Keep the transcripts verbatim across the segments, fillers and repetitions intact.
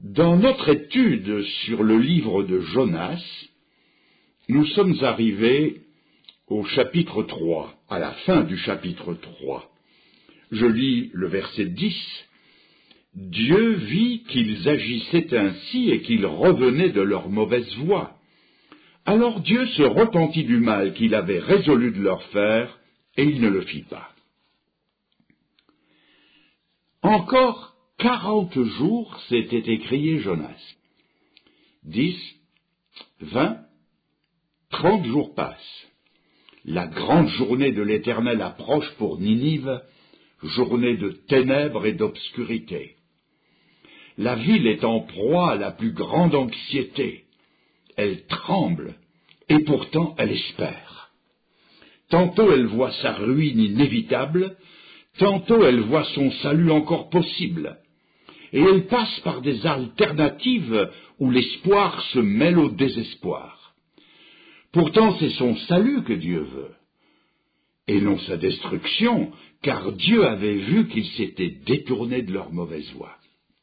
Dans notre étude sur le livre de Jonas, nous sommes arrivés au chapitre trois, à la fin du chapitre trois. Je lis le verset dix. « Dieu vit qu'ils agissaient ainsi et qu'ils revenaient de leur mauvaise voie. Alors Dieu se repentit du mal qu'il avait résolu de leur faire, et il ne le fit pas. » Encore quarante jours s'était écrié Jonas. Dix, vingt, trente jours passent. La grande journée de l'Éternel approche pour Ninive, journée de ténèbres et d'obscurité. La ville est en proie à la plus grande anxiété. Elle tremble, et pourtant elle espère. Tantôt elle voit sa ruine inévitable, tantôt elle voit son salut encore possible. Et elle passe par des alternatives où l'espoir se mêle au désespoir. Pourtant c'est son salut que Dieu veut, et non sa destruction, car Dieu avait vu qu'ils s'étaient détournés de leur mauvaise voie.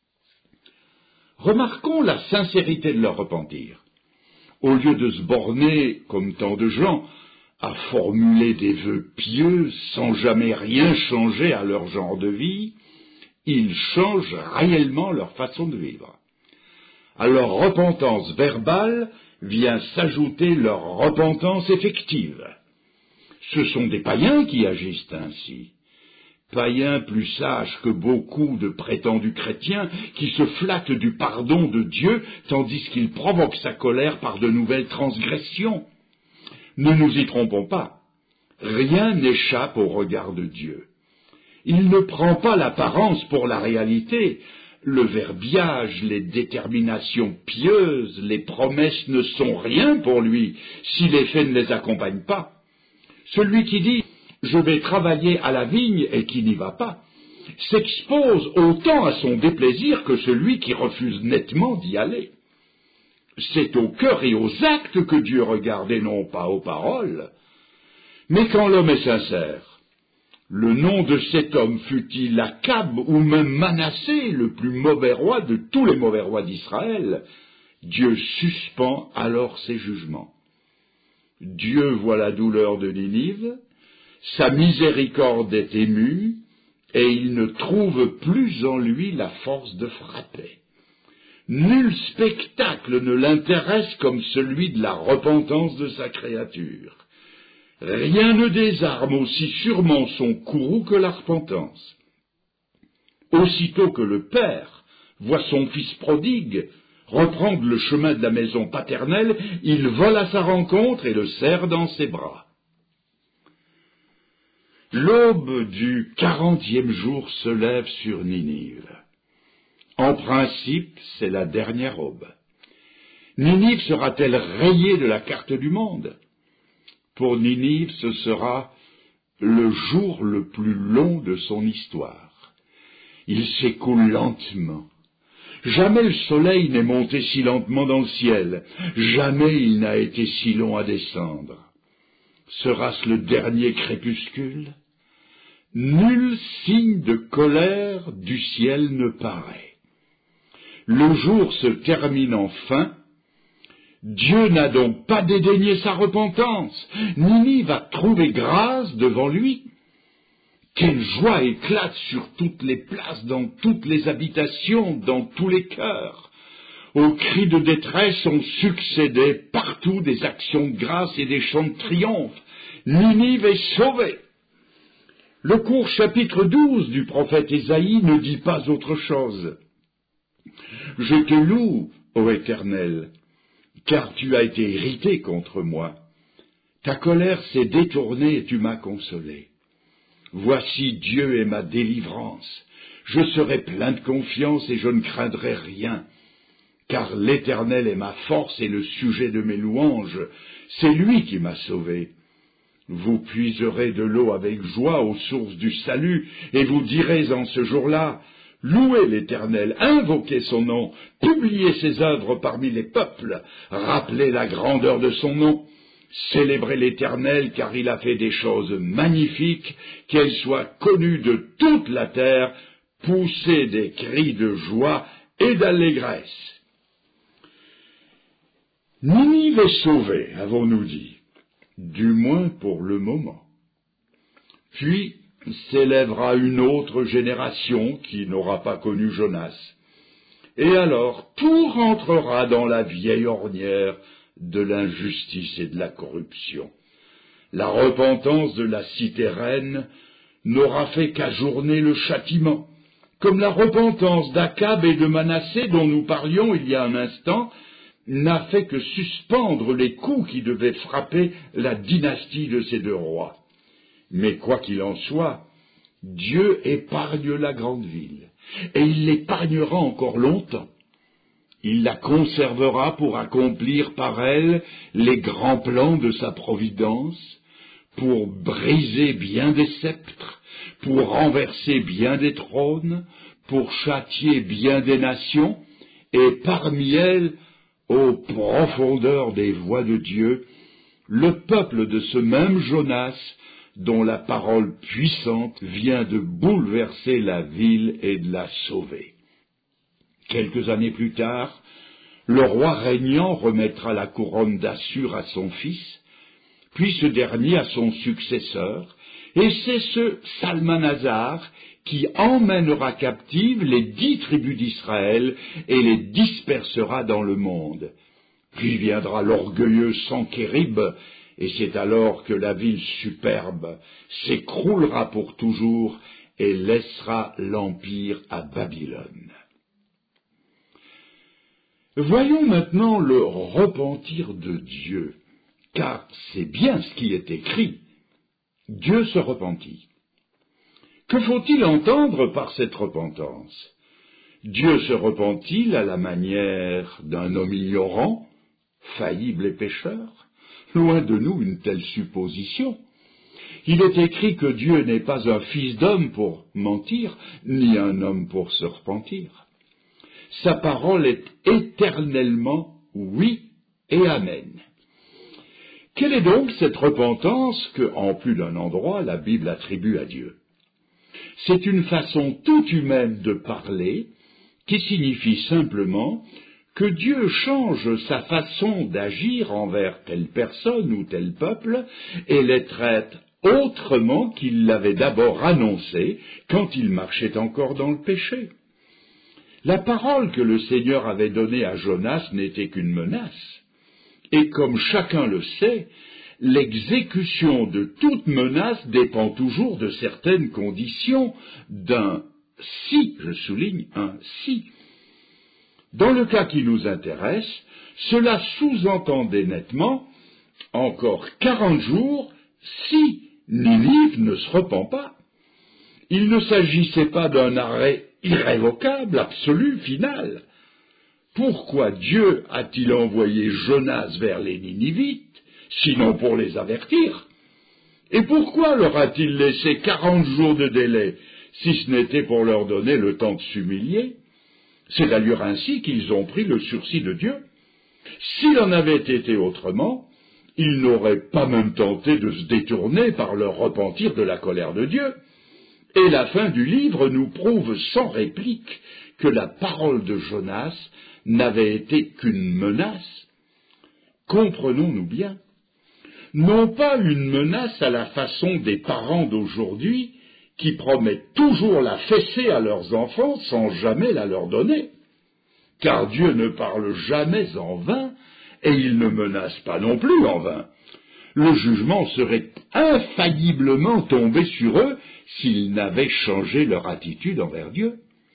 Remarquons la sincérité de leur repentir. Au lieu de se borner, comme tant de gens, à formuler des vœux pieux sans jamais rien changer à leur genre de vie, ils changent réellement leur façon de vivre. À leur repentance verbale vient s'ajouter leur repentance effective. Ce sont des païens qui agissent ainsi. Païens plus sages que beaucoup de prétendus chrétiens qui se flattent du pardon de Dieu tandis qu'ils provoquent sa colère par de nouvelles transgressions. Ne nous y trompons pas, rien n'échappe au regard de Dieu. Il ne prend pas l'apparence pour la réalité. Le verbiage, les déterminations pieuses, les promesses ne sont rien pour lui si les faits ne les accompagnent pas. Celui qui dit « je vais travailler à la vigne » et qui n'y va pas, s'expose autant à son déplaisir que celui qui refuse nettement d'y aller. C'est au cœur et aux actes que Dieu regarde et non pas aux paroles. Mais quand l'homme est sincère, le nom de cet homme, fût-il Akab ou même Manassé, le plus mauvais roi de tous les mauvais rois d'Israël, Dieu suspend alors ses jugements. Dieu voit la douleur de Ninive, sa miséricorde est émue, et il ne trouve plus en lui la force de frapper. Nul spectacle ne l'intéresse comme celui de la repentance de sa créature. Rien ne désarme aussi sûrement son courroux que la repentance. Aussitôt que le père voit son fils prodigue reprendre le chemin de la maison paternelle, il vole à sa rencontre et le serre dans ses bras. L'aube du quarantième jour se lève sur Ninive. En principe, c'est la dernière aube. Ninive sera-t-elle rayée de la carte du monde ? Pour Ninive, ce sera le jour le plus long de son histoire. Il s'écoule lentement. Jamais le soleil n'est monté si lentement dans le ciel. Jamais il n'a été si long à descendre. Sera-ce le dernier crépuscule ? Nul signe de colère du ciel ne paraît. Le jour se termine enfin. Dieu n'a donc pas dédaigné sa repentance. Ninive a trouvé grâce devant lui. Quelle joie éclate sur toutes les places, dans toutes les habitations, dans tous les cœurs. Aux cris de détresse ont succédé partout des actions de grâce et des chants de triomphe. Ninive est sauvée. Le court chapitre douze du prophète Ésaïe ne dit pas autre chose. Je te loue, ô Éternel, car tu as été irrité contre moi. Ta colère s'est détournée et tu m'as consolé. Voici Dieu est ma délivrance. Je serai plein de confiance et je ne craindrai rien, car l'Éternel est ma force et le sujet de mes louanges. C'est lui qui m'a sauvé. Vous puiserez de l'eau avec joie aux sources du salut, et vous direz en ce jour-là, louez l'Éternel, invoquez son nom, publiez ses œuvres parmi les peuples, rappelez la grandeur de son nom, célébrez l'Éternel, car il a fait des choses magnifiques, qu'elles soient connues de toute la terre, poussez des cris de joie, et d'allégresse. Ninive est sauvée, avons-nous dit, du moins pour le moment. Puis s'élèvera une autre génération qui n'aura pas connu Jonas. Et alors tout rentrera dans la vieille ornière de l'injustice et de la corruption. La repentance de la cité reine n'aura fait qu'ajourner le châtiment, comme la repentance d'Akab et de Manassé dont nous parlions il y a un instant, n'a fait que suspendre les coups qui devaient frapper la dynastie de ces deux rois. Mais quoi qu'il en soit, Dieu épargne la grande ville, et il l'épargnera encore longtemps. Il la conservera pour accomplir par elle les grands plans de sa providence, pour briser bien des sceptres, pour renverser bien des trônes, pour châtier bien des nations, et parmi elles, aux profondeurs des voies de Dieu, le peuple de ce même Jonas, dont la parole puissante vient de bouleverser la ville et de la sauver. Quelques années plus tard, le roi régnant remettra la couronne d'Assur à son fils, puis ce dernier à son successeur, et c'est ce Salmanasar qui emmènera captives les dix tribus d'Israël et les dispersera dans le monde. Puis viendra l'orgueilleux Sankérib, et c'est alors que la ville superbe s'écroulera pour toujours et laissera l'empire à Babylone. Voyons maintenant le repentir de Dieu, car c'est bien ce qui est écrit. Dieu se repentit. Que faut-il entendre par cette repentance? Dieu se repentit à la manière d'un homme ignorant, faillible et pécheur? Loin de nous une telle supposition. Il est écrit que Dieu n'est pas un fils d'homme pour mentir, ni un homme pour se repentir. Sa parole est éternellement oui et amen. Quelle est donc cette repentance que, en plus d'un endroit, la Bible attribue à Dieu? C'est une façon toute humaine de parler qui signifie simplement que Dieu change sa façon d'agir envers telle personne ou tel peuple et les traite autrement qu'il l'avait d'abord annoncé quand il marchait encore dans le péché. La parole que le Seigneur avait donnée à Jonas n'était qu'une menace. Et comme chacun le sait, l'exécution de toute menace dépend toujours de certaines conditions, d'un si, je souligne un si. Dans le cas qui nous intéresse, cela sous-entendait nettement « encore quarante jours si Ninive ne se repent pas ». Il ne s'agissait pas d'un arrêt irrévocable, absolu, final. Pourquoi Dieu a-t-il envoyé Jonas vers les Ninivites, sinon pour les avertir? Et pourquoi leur a-t-il laissé quarante jours de délai, si ce n'était pour leur donner le temps de s'humilier? C'est d'ailleurs ainsi qu'ils ont pris le sursis de Dieu. S'il en avait été autrement, ils n'auraient pas même tenté de se détourner par leur repentir de la colère de Dieu. Et la fin du livre nous prouve sans réplique que la parole de Jonas n'avait été qu'une menace. Comprenons-nous bien, non pas une menace à la façon des parents d'aujourd'hui qui promettent toujours la fessée à leurs enfants sans jamais la leur donner, car Dieu ne parle jamais en vain et il ne menace pas non plus en vain. Le jugement serait infailliblement tombé sur eux s'ils n'avaient changé leur attitude envers Dieu.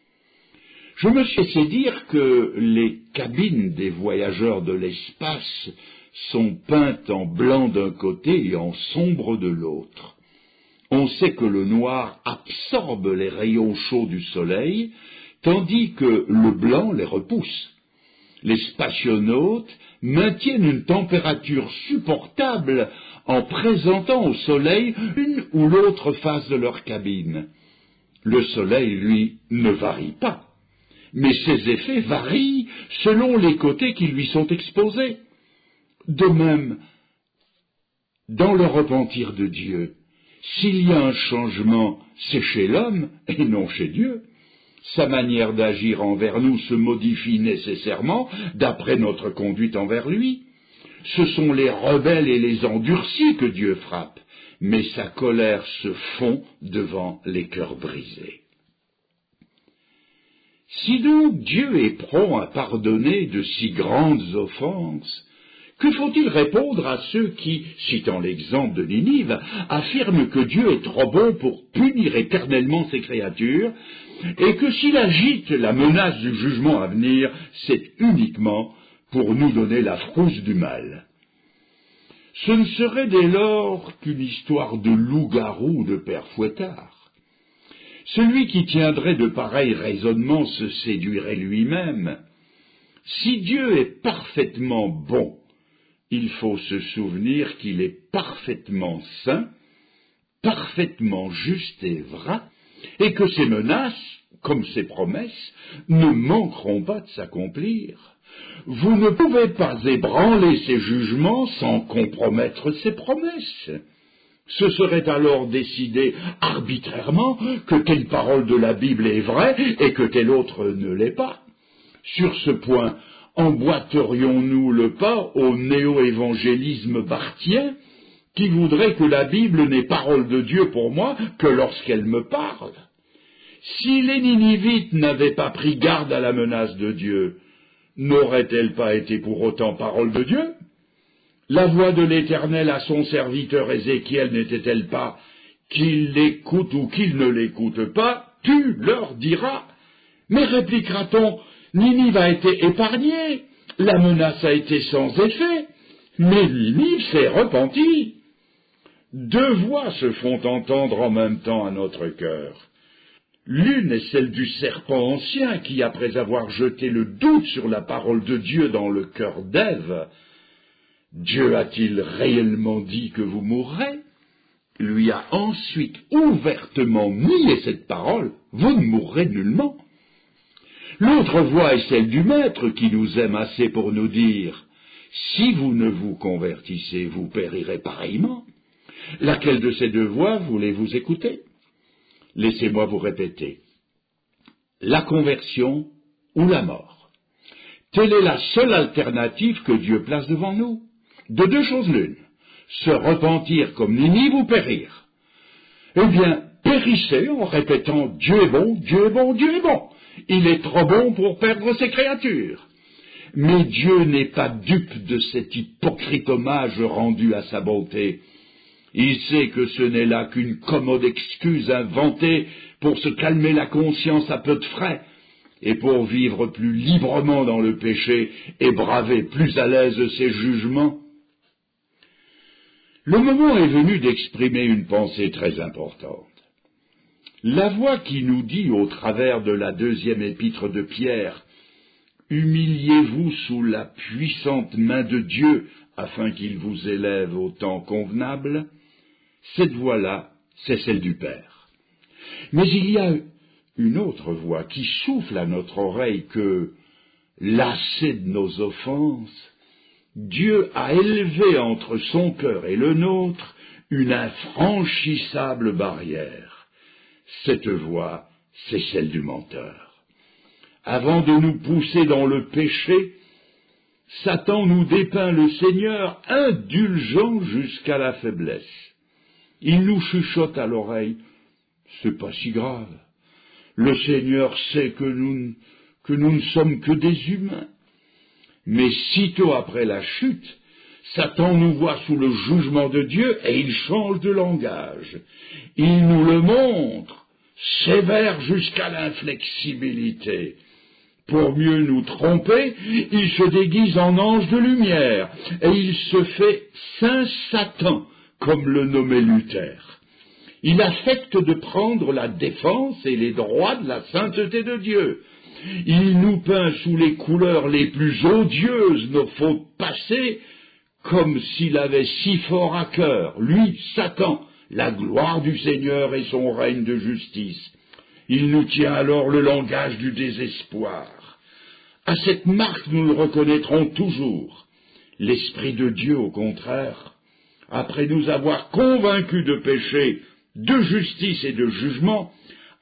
Je me suis laissé dire que les cabines des voyageurs de l'espace sont peintes en blanc d'un côté et en sombre de l'autre. On sait que le noir absorbe les rayons chauds du soleil, tandis que le blanc les repousse. Les spationautes maintiennent une température supportable en présentant au soleil une ou l'autre face de leur cabine. Le soleil, lui, ne varie pas, mais ses effets varient selon les côtés qui lui sont exposés. De même, dans le repentir de Dieu, s'il y a un changement, c'est chez l'homme et non chez Dieu. Sa manière d'agir envers nous se modifie nécessairement d'après notre conduite envers lui. Ce sont les rebelles et les endurcis que Dieu frappe, mais sa colère se fond devant les cœurs brisés. Si donc Dieu est prompt à pardonner de si grandes offenses, que faut-il répondre à ceux qui, citant l'exemple de Ninive, affirment que Dieu est trop bon pour punir éternellement ses créatures, et que s'il agite la menace du jugement à venir, c'est uniquement pour nous donner la frousse du mal? Ce ne serait dès lors qu'une histoire de loup-garou de père Fouettard. Celui qui tiendrait de pareils raisonnements se séduirait lui-même. Si Dieu est parfaitement bon, il faut se souvenir qu'il est parfaitement saint, parfaitement juste et vrai, et que ses menaces, comme ses promesses, ne manqueront pas de s'accomplir. Vous ne pouvez pas ébranler ses jugements sans compromettre ses promesses. Ce serait alors décider arbitrairement que telle parole de la Bible est vraie et que telle autre ne l'est pas. Sur ce point, emboîterions-nous le pas au néo-évangélisme barthien qui voudrait que la Bible n'est parole de Dieu pour moi que lorsqu'elle me parle? Si les Ninivites n'avaient pas pris garde à la menace de Dieu, n'aurait-elle pas été pour autant parole de Dieu? La voix de l'Éternel à son serviteur Ézéchiel n'était-elle pas « qu'il l'écoute ou qu'il ne l'écoute pas, tu leur diras ». Mais répliquera-t-on, Ninive a été épargnée, la menace a été sans effet, mais Ninive s'est repentie. Deux voix se font entendre en même temps à notre cœur. L'une est celle du serpent ancien qui, après avoir jeté le doute sur la parole de Dieu dans le cœur d'Ève, « Dieu a-t-il réellement dit que vous mourrez ?» lui a ensuite ouvertement nié cette parole, « Vous ne mourrez nullement. » L'autre voix est celle du Maître qui nous aime assez pour nous dire « Si vous ne vous convertissez, vous périrez pareillement. » Laquelle de ces deux voix voulez-vous écouter? Laissez-moi vous répéter. La conversion ou la mort. Telle est la seule alternative que Dieu place devant nous. De deux choses l'une, se repentir comme Ninive ou périr. Eh bien, périssez en répétant « Dieu est bon, Dieu est bon, Dieu est bon. Il est trop bon pour perdre ses créatures. » Mais Dieu n'est pas dupe de cet hypocrite hommage rendu à sa bonté. Il sait que ce n'est là qu'une commode excuse inventée pour se calmer la conscience à peu de frais et pour vivre plus librement dans le péché et braver plus à l'aise ses jugements. Le moment est venu d'exprimer une pensée très importante. La voix qui nous dit au travers de la deuxième épître de Pierre « Humiliez-vous sous la puissante main de Dieu afin qu'il vous élève au temps convenable », cette voix-là, c'est celle du Père. Mais il y a une autre voix qui souffle à notre oreille que, lassé de nos offenses, Dieu a élevé entre son cœur et le nôtre une infranchissable barrière. Cette voix, c'est celle du menteur. Avant de nous pousser dans le péché, Satan nous dépeint le Seigneur indulgent jusqu'à la faiblesse. Il nous chuchote à l'oreille, c'est pas si grave. Le Seigneur sait que nous, que nous ne sommes que des humains. Mais sitôt après la chute, Satan nous voit sous le jugement de Dieu et il change de langage. Il nous le montre, sévère jusqu'à l'inflexibilité. Pour mieux nous tromper, il se déguise en ange de lumière et il se fait Saint Satan, comme le nommait Luther. Il affecte de prendre la défense et les droits de la sainteté de Dieu. Il nous peint sous les couleurs les plus odieuses nos fautes passées, comme s'il avait si fort à cœur, lui, Satan, la gloire du Seigneur et son règne de justice. Il nous tient alors le langage du désespoir. À cette marque, nous le reconnaîtrons toujours. L'Esprit de Dieu, au contraire, après nous avoir convaincus de péché, de justice et de jugement,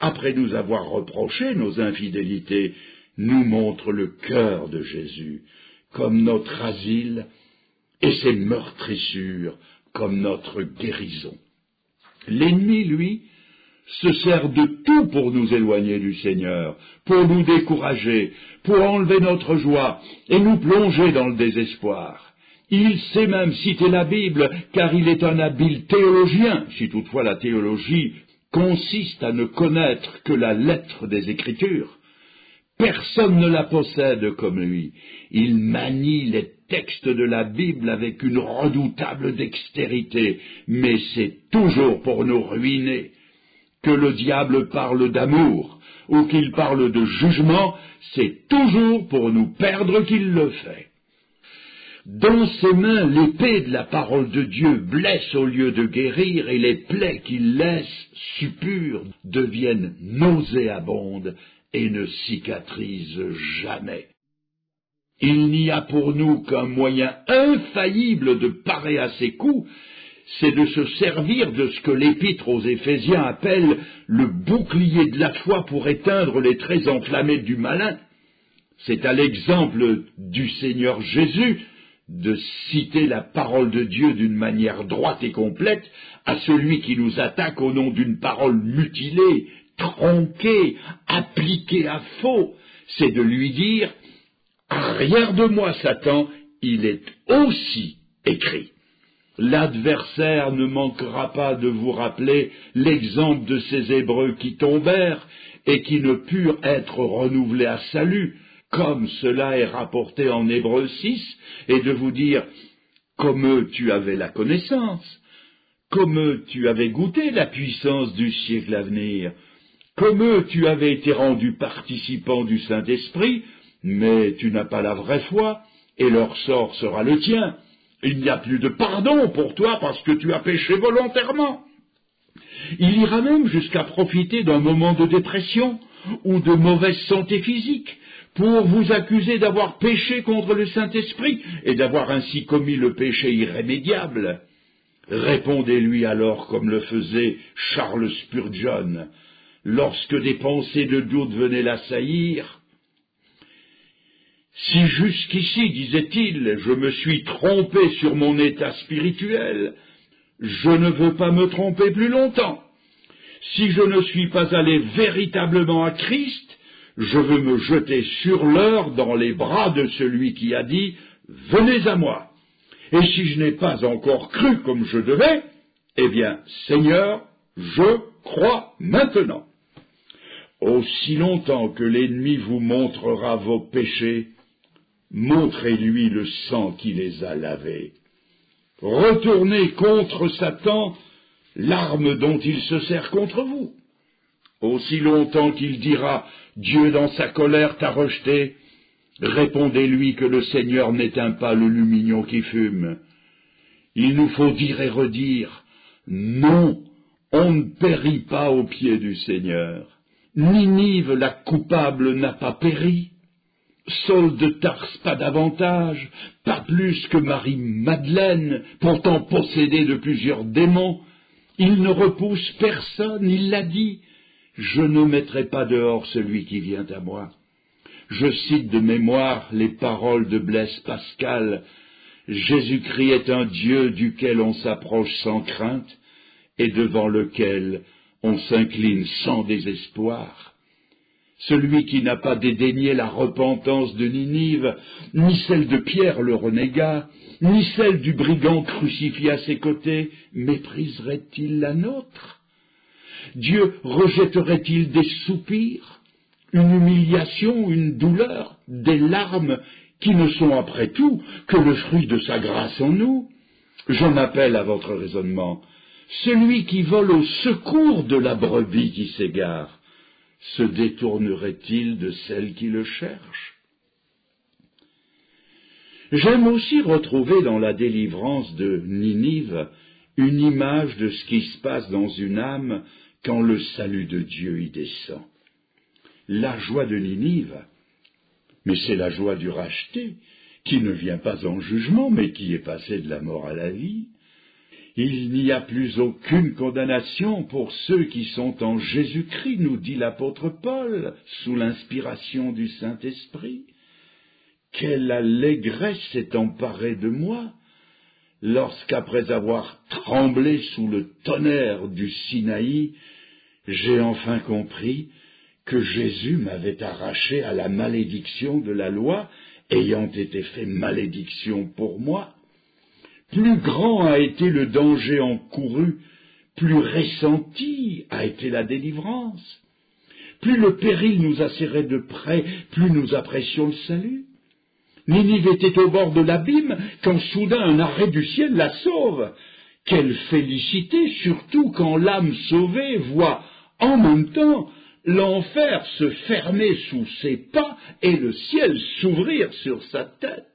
après nous avoir reproché nos infidélités, nous montre le cœur de Jésus comme notre asile et ses meurtrissures comme notre guérison. L'ennemi, lui, se sert de tout pour nous éloigner du Seigneur, pour nous décourager, pour enlever notre joie et nous plonger dans le désespoir. Il sait même citer la Bible, car il est un habile théologien, si toutefois la théologie consiste à ne connaître que la lettre des Écritures. Personne ne la possède comme lui. Il manie les textes de la Bible avec une redoutable dextérité, mais c'est toujours pour nous ruiner. Que le diable parle d'amour ou qu'il parle de jugement, c'est toujours pour nous perdre qu'il le fait. Dans ses mains, l'épée de la parole de Dieu blesse au lieu de guérir, et les plaies qu'il laisse suppurent deviennent nauséabondes et ne cicatrisent jamais. Il n'y a pour nous qu'un moyen infaillible de parer à ces coups, c'est de se servir de ce que l'Épître aux Éphésiens appelle le bouclier de la foi pour éteindre les traits enflammés du malin. C'est à l'exemple du Seigneur Jésus de citer la parole de Dieu d'une manière droite et complète à celui qui nous attaque au nom d'une parole mutilée, tronquée, appliquée à faux. C'est de lui dire « Arrière de moi, Satan, il est aussi écrit ». L'adversaire ne manquera pas de vous rappeler l'exemple de ces Hébreux qui tombèrent et qui ne purent être renouvelés à salut, comme cela est rapporté en Hébreux six, et de vous dire « Comme eux tu avais la connaissance, comme eux tu avais goûté la puissance du siècle à venir, comme eux tu avais été rendu participant du Saint-Esprit, mais tu n'as pas la vraie foi, et leur sort sera le tien. Il n'y a plus de pardon pour toi parce que tu as péché volontairement. » Il ira même jusqu'à profiter d'un moment de dépression ou de mauvaise santé physique pour vous accuser d'avoir péché contre le Saint-Esprit et d'avoir ainsi commis le péché irrémédiable. Répondez-lui alors comme le faisait Charles Spurgeon, lorsque des pensées de doute venaient l'assaillir. « Si jusqu'ici, disait-il, je me suis trompé sur mon état spirituel, je ne veux pas me tromper plus longtemps. Si je ne suis pas allé véritablement à Christ, je veux me jeter sur l'heure dans les bras de celui qui a dit « Venez à moi ». Et si je n'ai pas encore cru comme je devais, eh bien, Seigneur, je crois maintenant. Aussi longtemps que l'ennemi vous montrera vos péchés, montrez-lui le sang qui les a lavés. Retournez contre Satan l'arme dont il se sert contre vous. Aussi longtemps qu'il dira « Dieu dans sa colère t'a rejeté », répondez-lui que le Seigneur n'éteint pas le lumignon qui fume. Il nous faut dire et redire « Non, on ne périt pas aux pieds du Seigneur. Ninive, la coupable, n'a pas péri. Saul de Tarse pas davantage, pas plus que Marie-Madeleine, pourtant possédée de plusieurs démons. Il ne repousse personne, il l'a dit. Je ne mettrai pas dehors celui qui vient à moi. » Je cite de mémoire les paroles de Blaise Pascal. Jésus-Christ est un Dieu duquel on s'approche sans crainte et devant lequel on s'incline sans désespoir. Celui qui n'a pas dédaigné la repentance de Ninive, ni celle de Pierre le renégat, ni celle du brigand crucifié à ses côtés, mépriserait-il la nôtre? Dieu rejetterait-il des soupirs, une humiliation, une douleur, des larmes qui ne sont après tout que le fruit de sa grâce en nous? J'en appelle à votre raisonnement. Celui qui vole au secours de la brebis qui s'égare, se détournerait-il de celle qui le cherche? J'aime aussi retrouver dans la délivrance de Ninive une image de ce qui se passe dans une âme quand le salut de Dieu y descend. La joie de Ninive, mais c'est la joie du racheté, qui ne vient pas en jugement, mais qui est passé de la mort à la vie. Il n'y a plus aucune condamnation pour ceux qui sont en Jésus-Christ, nous dit l'apôtre Paul, sous l'inspiration du Saint-Esprit. Quelle allégresse s'est emparée de moi, lorsqu'après avoir tremblé sous le tonnerre du Sinaï, j'ai enfin compris que Jésus m'avait arraché à la malédiction de la loi, ayant été fait malédiction pour moi. Plus grand a été le danger encouru, plus ressenti a été la délivrance. Plus le péril nous asserrait de près, plus nous apprécions le salut. Ninive était au bord de l'abîme, quand soudain un arrêt du ciel la sauve. Quelle félicité, surtout quand l'âme sauvée voit en même temps l'enfer se fermer sous ses pas et le ciel s'ouvrir sur sa tête.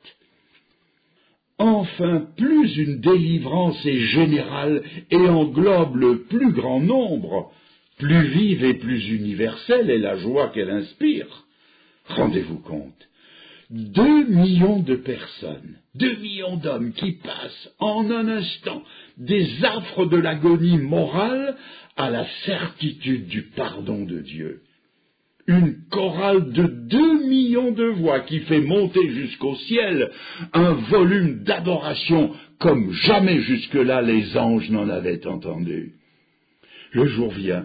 Enfin, plus une délivrance est générale et englobe le plus grand nombre, plus vive et plus universelle est la joie qu'elle inspire. Rendez-vous compte, deux millions de personnes, deux millions d'hommes qui passent en un instant des affres de l'agonie morale à la certitude du pardon de Dieu. Une chorale de deux millions de voix qui fait monter jusqu'au ciel un volume d'adoration comme jamais jusque-là les anges n'en avaient entendu. Le jour vient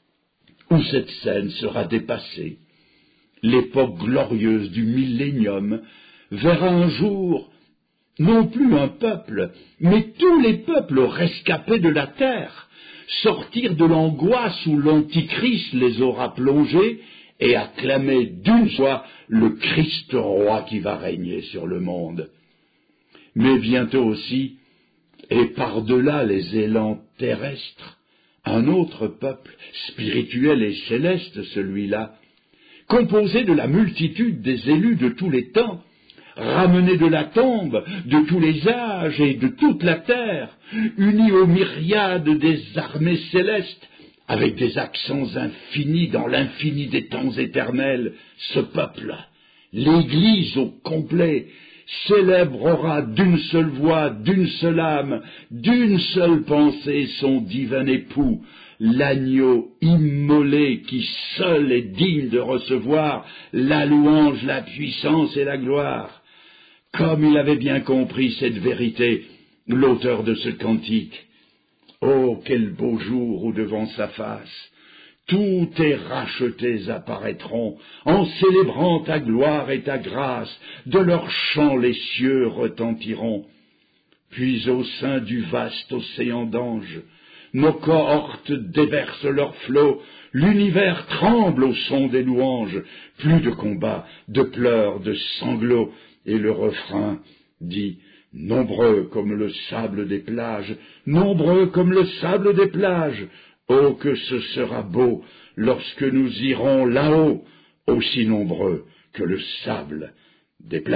où cette scène sera dépassée. L'époque glorieuse du millénium verra un jour non plus un peuple, mais tous les peuples rescapés de la terre sortir de l'angoisse où l'Antichrist les aura plongés et acclamer d'une voix le Christ roi qui va régner sur le monde. Mais bientôt aussi, et par-delà les élans terrestres, un autre peuple, spirituel et céleste celui-là, composé de la multitude des élus de tous les temps, ramenés de la tombe, de tous les âges et de toute la terre, unis aux myriades des armées célestes, avec des accents infinis dans l'infini des temps éternels, ce peuple, l'Église au complet, célébrera d'une seule voix, d'une seule âme, d'une seule pensée son divin époux, l'agneau immolé qui seul est digne de recevoir la louange, la puissance et la gloire. Comme il avait bien compris cette vérité, l'auteur de ce cantique. Oh, quel beau jour où devant sa face, tous tes rachetés apparaîtront, en célébrant ta gloire et ta grâce, de leurs chants les cieux retentiront. Puis au sein du vaste océan d'anges, nos cohortes déversent leurs flots, l'univers tremble au son des louanges, plus de combats, de pleurs, de sanglots, et le refrain dit « Nombreux comme le sable des plages, nombreux comme le sable des plages, oh que ce sera beau lorsque nous irons là-haut, aussi nombreux que le sable des plages. »